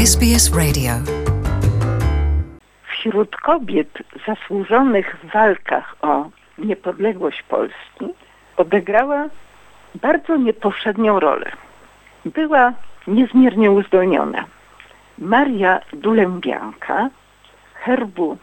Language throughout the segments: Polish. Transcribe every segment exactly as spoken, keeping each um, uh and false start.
S B S Radio. Wśród kobiet zasłużonych w walkach o niepodległość Polski odegrała bardzo niepowszednią rolę. Była niezmiernie uzdolniona. Maria Dulębianka, herbu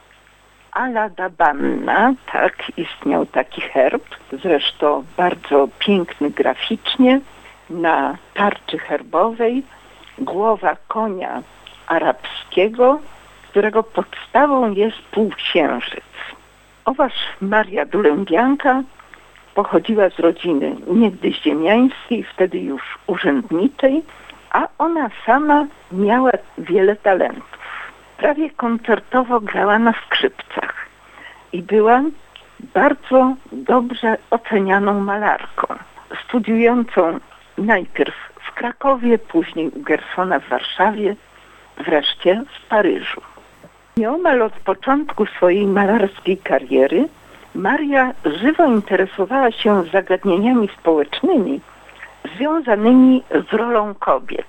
Aladabanna, tak, istniał taki herb, zresztą bardzo piękny graficznie, na tarczy herbowej, głowa konia arabskiego, którego podstawą jest półksiężyc. Oważ Maria Dulębianka pochodziła z rodziny niegdyś ziemiańskiej, wtedy już urzędniczej, a ona sama miała wiele talentów. Prawie koncertowo grała na skrzypcach i była bardzo dobrze ocenianą malarką, studiującą najpierw w Krakowie, później u Gersona w Warszawie, wreszcie w Paryżu. Nieomal od początku swojej malarskiej kariery Maria żywo interesowała się zagadnieniami społecznymi związanymi z rolą kobiet.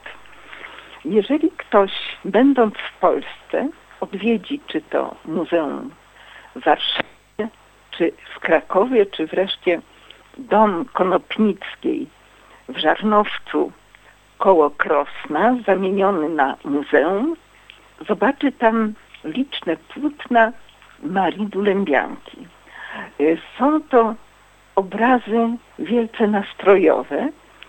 Jeżeli ktoś, będąc w Polsce, odwiedzi czy to Muzeum w Warszawie, czy w Krakowie, czy wreszcie Dom Konopnickiej w Żarnowcu koło Krosna, zamieniony na muzeum, zobaczy tam liczne płótna Marii Dulębianki. Są to obrazy wielce nastrojowe,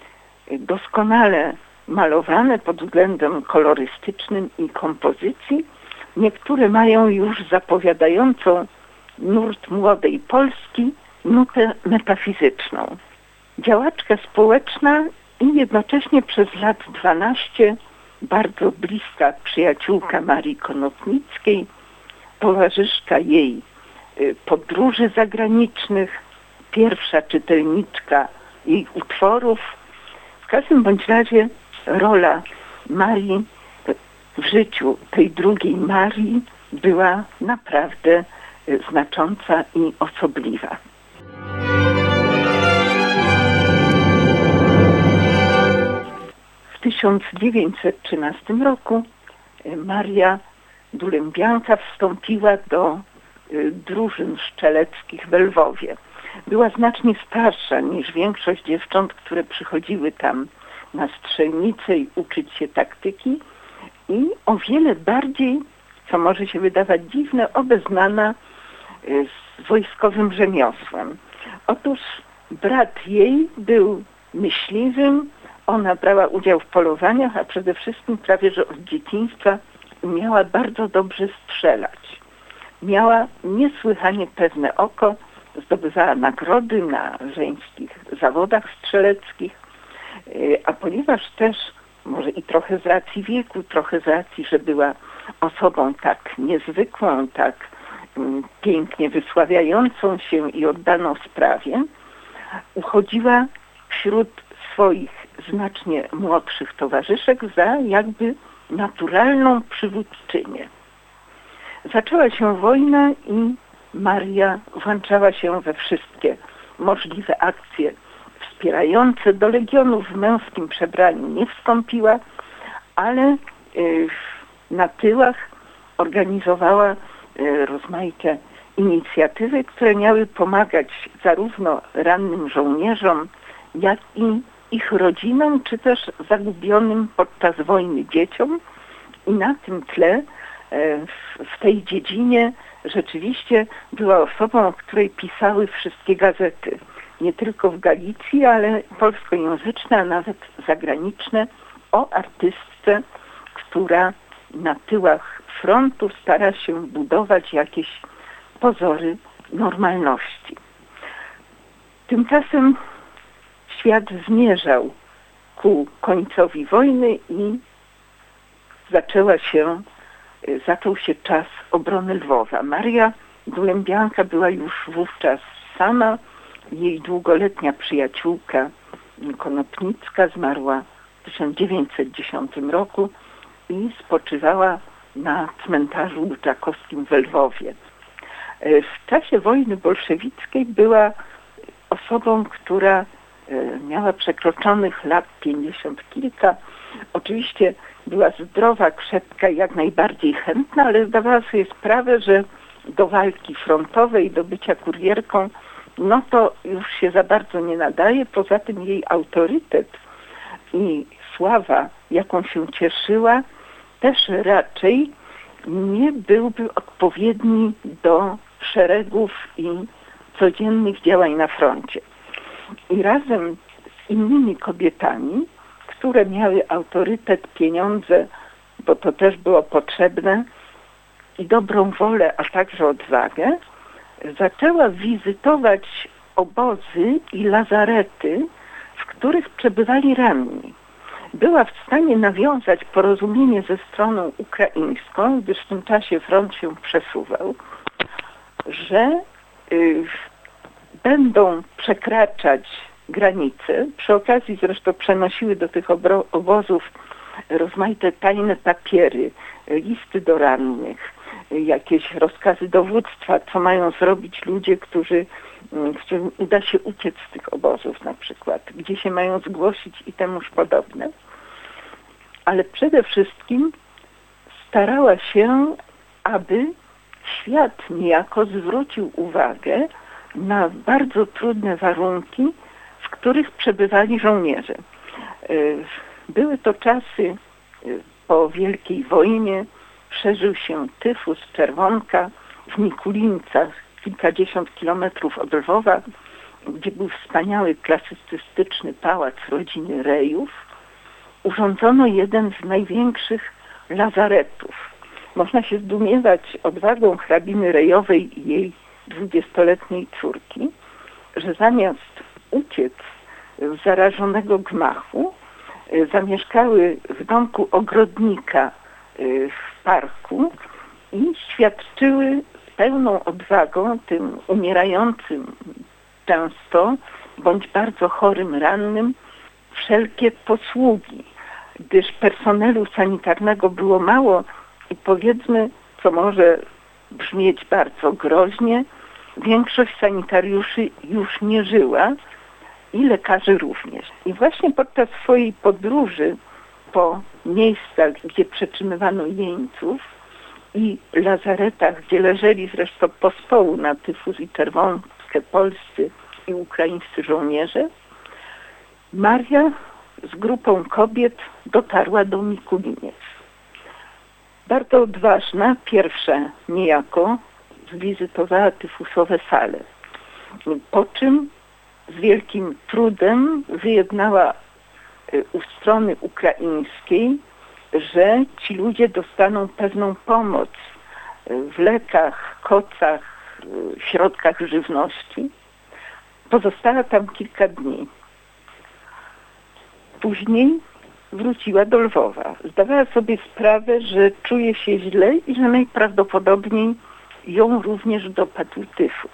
doskonale malowane pod względem kolorystycznym i kompozycji. Niektóre mają już zapowiadającą nurt młodej Polski nutę metafizyczną. Działaczka społeczna i jednocześnie przez lat dwanaście bardzo bliska przyjaciółka Marii Konopnickiej, towarzyszka jej podróży zagranicznych, pierwsza czytelniczka jej utworów. W każdym bądź razie rola Marii w życiu tej drugiej Marii była naprawdę znacząca i osobliwa. W tysiąc dziewięćset trzynastym roku Maria Dulębianka wstąpiła do drużyn szczeleckich w Lwowie. Była znacznie starsza niż większość dziewcząt, które przychodziły tam na strzelnicę i uczyć się taktyki i o wiele bardziej, co może się wydawać dziwne, obeznana z wojskowym rzemiosłem. Otóż brat jej był myśliwym, ona brała udział w polowaniach, a przede wszystkim prawie że od dzieciństwa umiała bardzo dobrze strzelać. Miała niesłychanie pewne oko, zdobywała nagrody na żeńskich zawodach strzeleckich, a ponieważ też, może i trochę z racji wieku, trochę z racji, że była osobą tak niezwykłą, tak pięknie wysławiającą się i oddaną sprawie, uchodziła wśród swoich znacznie młodszych towarzyszek za jakby naturalną przywódczynię. Zaczęła się wojna i Maria włączała się we wszystkie możliwe akcje wspierające. Do legionów w męskim przebraniu nie wstąpiła, ale na tyłach organizowała rozmaite inicjatywy, które miały pomagać zarówno rannym żołnierzom, jak i ich rodzinom, czy też zagubionym podczas wojny dzieciom. I na tym tle w tej dziedzinie rzeczywiście była osobą, o której pisały wszystkie gazety. Nie tylko w Galicji, ale polskojęzyczne, a nawet zagraniczne, o artystce, która na tyłach frontu stara się budować jakieś pozory normalności. Tymczasem świat zmierzał ku końcowi wojny i zaczęła się, zaczął się czas obrony Lwowa. Maria Dulębianka była już wówczas sama. Jej długoletnia przyjaciółka Konopnicka zmarła w tysiąc dziewięćset dziesiątym roku i spoczywała na cmentarzu Łuczakowskim w Lwowie. W czasie wojny bolszewickiej była osobą, która miała przekroczonych lat pięćdziesiąt kilka. Oczywiście była zdrowa, krzepka i jak najbardziej chętna, ale zdawała sobie sprawę, że do walki frontowej, do bycia kurierką, no to już się za bardzo nie nadaje. Poza tym jej autorytet i sława, jaką się cieszyła, też raczej nie byłby odpowiedni do szeregów i codziennych działań na froncie. I razem z innymi kobietami, które miały autorytet, pieniądze, bo to też było potrzebne, i dobrą wolę, a także odwagę, zaczęła wizytować obozy i lazarety, w których przebywali ranni. Była w stanie nawiązać porozumienie ze stroną ukraińską, gdyż w tym czasie front się przesuwał, że y, będą przekraczać granice. Przy okazji zresztą przenosiły do tych obro- obozów rozmaite tajne papiery, listy do rannych, jakieś rozkazy dowództwa, co mają zrobić ludzie, którzy, którym uda się uciec z tych obozów na przykład, gdzie się mają zgłosić i temuż podobne. Ale przede wszystkim starała się, aby świat niejako zwrócił uwagę na bardzo trudne warunki, w których przebywali żołnierze. Były to czasy po Wielkiej Wojnie, szerzył się tyfus, czerwonka w Mikulińcach, kilkadziesiąt kilometrów od Lwowa, gdzie był wspaniały klasycystyczny pałac rodziny Rejów. Urządzono jeden z największych lazaretów. Można się zdumiewać odwagą hrabiny Rejowej i jej dwudziestoletniej córki, że zamiast uciec z zarażonego gmachu, zamieszkały w domku ogrodnika w parku i świadczyły pełną odwagą tym umierającym często, bądź bardzo chorym, rannym, wszelkie posługi, gdyż personelu sanitarnego było mało i powiedzmy, co może brzmieć bardzo groźnie, większość sanitariuszy już nie żyła i lekarzy również. I właśnie podczas swojej podróży po miejscach, gdzie przetrzymywano jeńców i lazaretach, gdzie leżeli zresztą pospołu na tyfus i czerwonkę polscy i ukraińscy żołnierze, Maria z grupą kobiet dotarła do Mikuliniec. Bardzo odważna, pierwsza niejako, zwizytowała tyfusowe sale, po czym z wielkim trudem wyjednała u strony ukraińskiej, że ci ludzie dostaną pewną pomoc w lekach, kocach, środkach żywności. Pozostała tam kilka dni. Później wróciła do Lwowa. Zdawała sobie sprawę, że czuje się źle i że najprawdopodobniej ją również dopadł tyfus.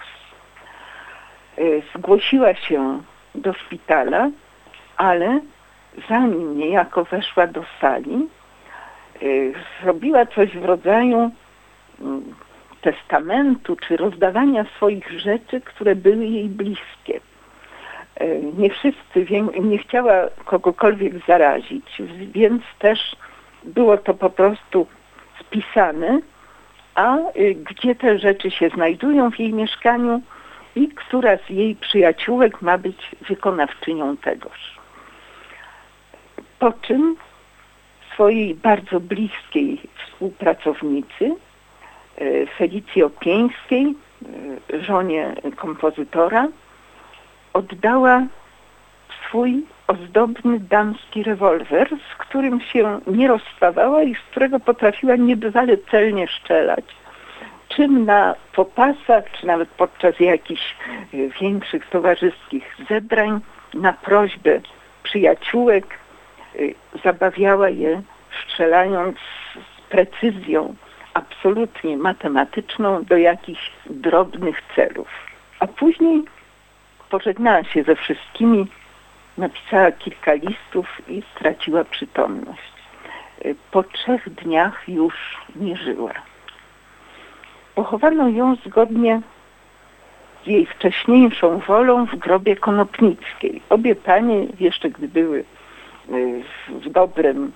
Zgłosiła się do szpitala, ale zanim niejako weszła do sali, zrobiła coś w rodzaju testamentu czy rozdawania swoich rzeczy, które były jej bliskie. Nie wszyscy, nie chciała kogokolwiek zarazić, więc też było to po prostu spisane, a gdzie te rzeczy się znajdują w jej mieszkaniu i która z jej przyjaciółek ma być wykonawczynią tegoż. Po czym swojej bardzo bliskiej współpracownicy, Felicji Opieńskiej, żonie kompozytora, oddała swój ozdobny damski rewolwer, z którym się nie rozstawała i z którego potrafiła niebywale celnie strzelać, czym na popasach, czy nawet podczas jakichś większych towarzyskich zebrań na prośbę przyjaciółek zabawiała je, strzelając z precyzją absolutnie matematyczną do jakichś drobnych celów. A później pożegnała się ze wszystkimi, napisała kilka listów i straciła przytomność. Po trzech dniach już nie żyła. Pochowano ją zgodnie z jej wcześniejszą wolą w grobie Konopnickiej. Obie panie, jeszcze gdy były w dobrym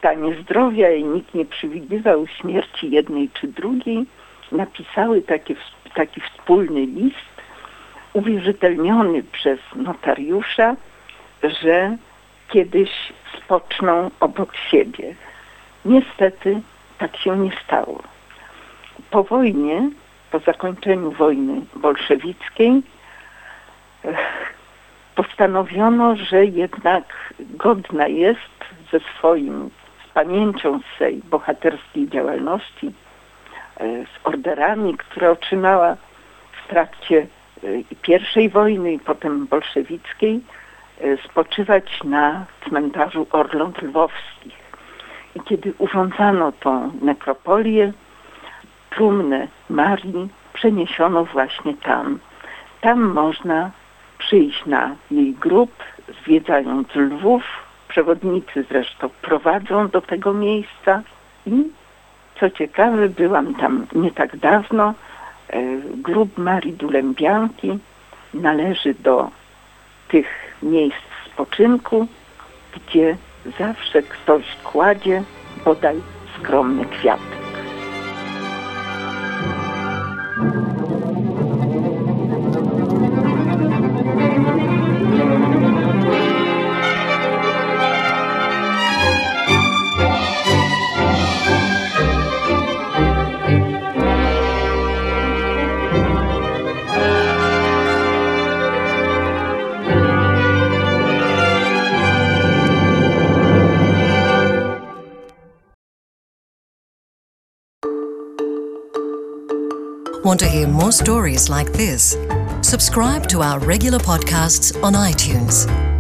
stanie zdrowia i nikt nie przewidywał śmierci jednej czy drugiej, napisały takie, taki wspólny list uwierzytelniony przez notariusza, że kiedyś spoczną obok siebie. Niestety tak się nie stało. Po wojnie, po zakończeniu wojny bolszewickiej, postanowiono, że jednak godna jest ze swoim, z pamięcią swej bohaterskiej działalności, z orderami, które otrzymała w trakcie pierwszej wojny i potem bolszewickiej, spoczywać na cmentarzu Orląt Lwowskich. I kiedy urządzano tą nekropolię, trumnę Marii przeniesiono właśnie tam. Tam można przyjść na jej grób, zwiedzając Lwów. Przewodnicy zresztą prowadzą do tego miejsca i co ciekawe, byłam tam nie tak dawno, grób Marii Dulębianki należy do tych miejsc spoczynku, gdzie zawsze ktoś kładzie bodaj skromny kwiatek. Want to hear more stories like this? Subscribe to our regular podcasts on iTunes.